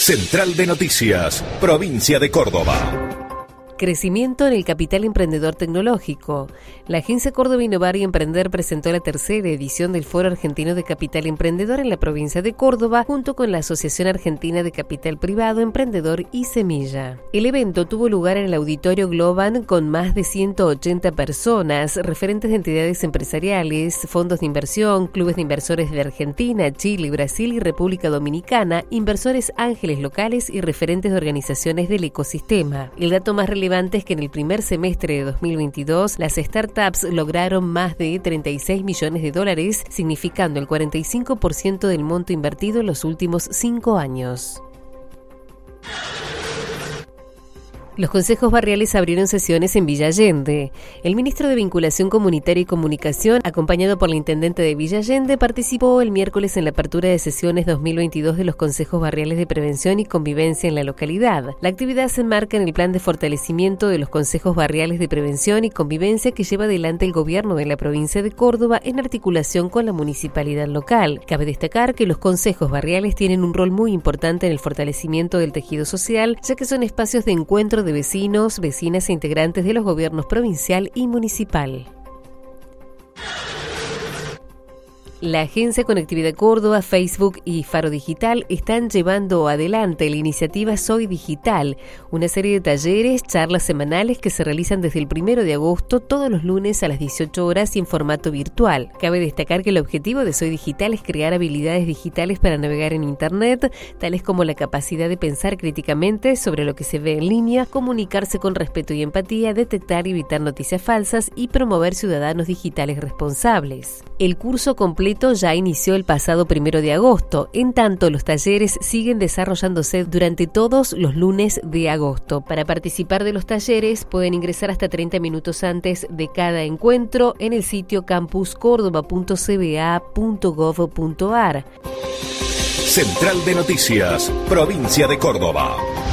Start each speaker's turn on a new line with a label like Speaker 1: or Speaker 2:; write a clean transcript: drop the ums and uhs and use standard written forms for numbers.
Speaker 1: Central de Noticias, Provincia de Córdoba.
Speaker 2: Crecimiento en el capital emprendedor tecnológico. La Agencia Córdoba Innovar y Emprender presentó la tercera edición del Foro Argentino de Capital Emprendedor en la provincia de Córdoba, junto con la Asociación Argentina de Capital Privado, Emprendedor y Semilla. El evento tuvo lugar en el Auditorio Globan con más de 180 personas, referentes de entidades empresariales, fondos de inversión, clubes de inversores de Argentina, Chile, Brasil y República Dominicana, inversores ángeles locales y referentes de organizaciones del ecosistema. El dato más relevante es que en el primer semestre de 2022 las startups lograron más de $36 millones, significando el 45% del monto invertido en los últimos 5 años. Los consejos barriales abrieron sesiones en Villa Allende. El ministro de Vinculación Comunitaria y Comunicación, acompañado por la intendente de Villa Allende, participó el miércoles en la apertura de sesiones 2022 de los consejos barriales de prevención y convivencia en la localidad. La actividad se enmarca en el plan de fortalecimiento de los consejos barriales de prevención y convivencia que lleva adelante el gobierno de la provincia de Córdoba en articulación con la municipalidad local. Cabe destacar que los consejos barriales tienen un rol muy importante en el fortalecimiento del tejido social, ya que son espacios de encuentro de vecinos, vecinas e integrantes de los gobiernos provincial y municipal. La Agencia Conectividad Córdoba, Facebook y Faro Digital están llevando adelante la iniciativa Soy Digital, una serie de talleres, charlas semanales que se realizan desde el 1 de agosto todos los lunes a las 18 horas y en formato virtual. Cabe destacar que el objetivo de Soy Digital es crear habilidades digitales para navegar en Internet, tales como la capacidad de pensar críticamente sobre lo que se ve en línea, comunicarse con respeto y empatía, detectar y evitar noticias falsas y promover ciudadanos digitales responsables. El curso completo ya inició el pasado 1 de agosto. En tanto, los talleres siguen desarrollándose durante todos los lunes de agosto. Para participar de los talleres pueden ingresar hasta 30 minutos antes de cada encuentro en el sitio campuscordoba.cba.gov.ar.
Speaker 1: Central de Noticias, Provincia de Córdoba.